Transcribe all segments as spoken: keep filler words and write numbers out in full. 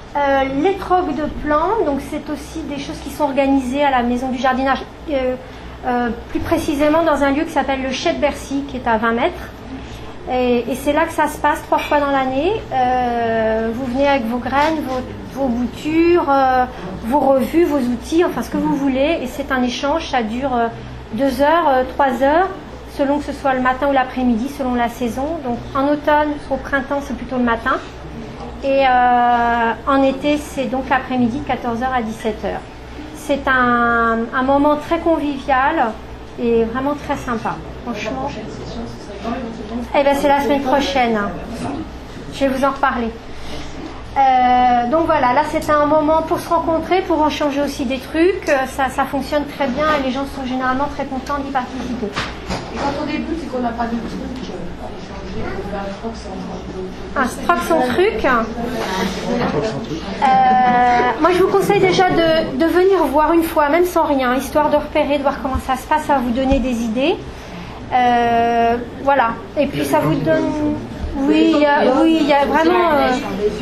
Euh, l'étrogue de plants, donc c'est aussi des choses qui sont organisées à la maison du jardinage, euh, euh, plus précisément dans un lieu qui s'appelle le Chai de Bercy, qui est à vingt mètres. Et, et c'est là que ça se passe trois fois dans l'année. Euh, vous venez avec vos graines, vos, vos boutures, euh, vos revues, vos outils, enfin ce que vous voulez. Et c'est un échange, ça dure euh, deux heures, euh, trois heures, selon que ce soit le matin ou l'après-midi, selon la saison. Donc en automne, au printemps, c'est plutôt le matin. Et euh, en été, c'est donc l'après-midi, de quatorze heures à dix-sept heures. C'est un, un moment très convivial et vraiment très sympa, franchement. Eh bien, c'est la semaine prochaine. Je vais vous en reparler. Euh, donc voilà, là c'était un moment pour se rencontrer, pour en changer aussi des trucs. Ça, ça fonctionne très bien et les gens sont généralement très contents d'y participer. Et quand on débute, c'est qu'on n'a pas de truc. Un stroke sans truc. Euh, moi je vous conseille déjà de, de venir voir une fois, même sans rien, histoire de repérer, de voir comment ça se passe, ça va vous donner des idées. Euh, voilà. Et puis ça vous donne. Oui, il y a, oui, il y a vraiment. Euh...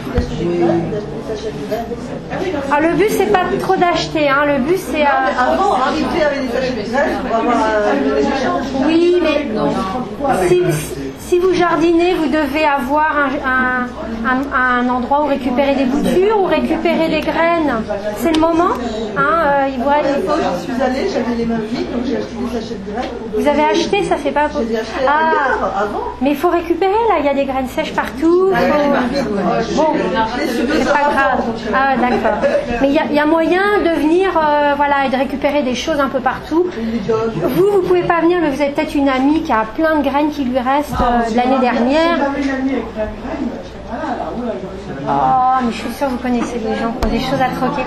Ah, le but c'est pas trop d'acheter, hein. Le but c'est. Euh... Avant, arriver avec des sachets de graines pour avoir. Oui, mais si, si vous jardinez, vous devez avoir un, un, un, un endroit où récupérer des boutures ou récupérer des graines. C'est le moment, hein. Euh, il ouais, la fois où je suis allée, j'avais les mains vides, donc j'ai acheté des sachets de graines. Pour vous avez acheté, ça fait pas. Je les ai achetés ah, ailleurs, avant. Mais il faut récupérer là, il y a des graines sèches partout. Faut... Bon, c'est pas grave. Ah, d'accord. Mais il y, y a moyen de venir, euh, voilà, et de récupérer des choses un peu partout. Vous, vous pouvez pas venir, mais vous avez peut-être une amie qui a plein de graines qui lui restent euh, de l'année dernière. Oh, mais je suis sûre que vous connaissez des gens qui ont des choses à troquer.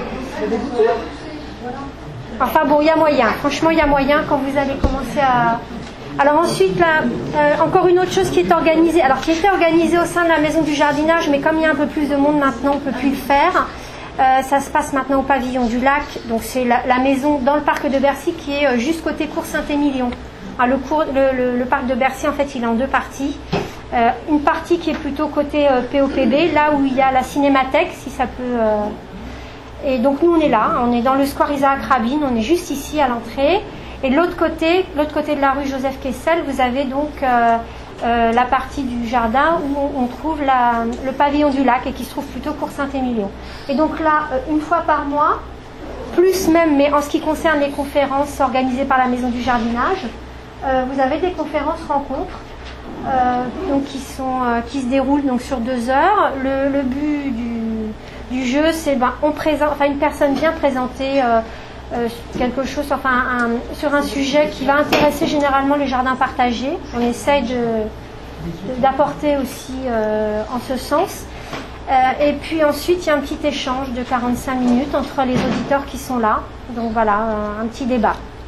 Enfin bon, il y a moyen. Franchement, il y a moyen quand vous allez commencer à... Alors ensuite, là, euh, encore une autre chose qui est organisée, alors qui était organisée au sein de la maison du jardinage, mais comme il y a un peu plus de monde maintenant, on ne peut plus le faire. Euh, ça se passe maintenant au pavillon du lac, donc c'est la, la maison dans le parc de Bercy qui est euh, juste côté cours Saint-Émilion. Alors, le, cours, le, le, le parc de Bercy, en fait, il est en deux parties. Euh, une partie qui est plutôt côté euh, P O P B, là où il y a la cinémathèque, si ça peut... Euh... Et donc nous, on est là, on est dans le square Isaac Rabin, on est juste ici à l'entrée. Et de l'autre côté, l'autre côté de la rue Joseph Kessel, vous avez donc euh, euh, la partie du jardin où on, on trouve la, le pavillon du lac et qui se trouve plutôt cours Saint-Émilion. Et donc là, euh, une fois par mois, plus même, mais en ce qui concerne les conférences organisées par la maison du jardinage, euh, vous avez des conférences rencontres euh, donc qui, sont, euh, qui se déroulent donc sur deux heures. Le, le but du, du jeu, c'est ben, on présente, enfin une personne vient présenter euh, Euh, quelque chose, enfin un, sur un sujet qui va intéresser généralement les jardins partagés. On essaye de, de, d'apporter aussi euh, en ce sens. Euh, et puis ensuite, il y a un petit échange de quarante-cinq minutes entre les auditeurs qui sont là. Donc voilà, un, un petit débat.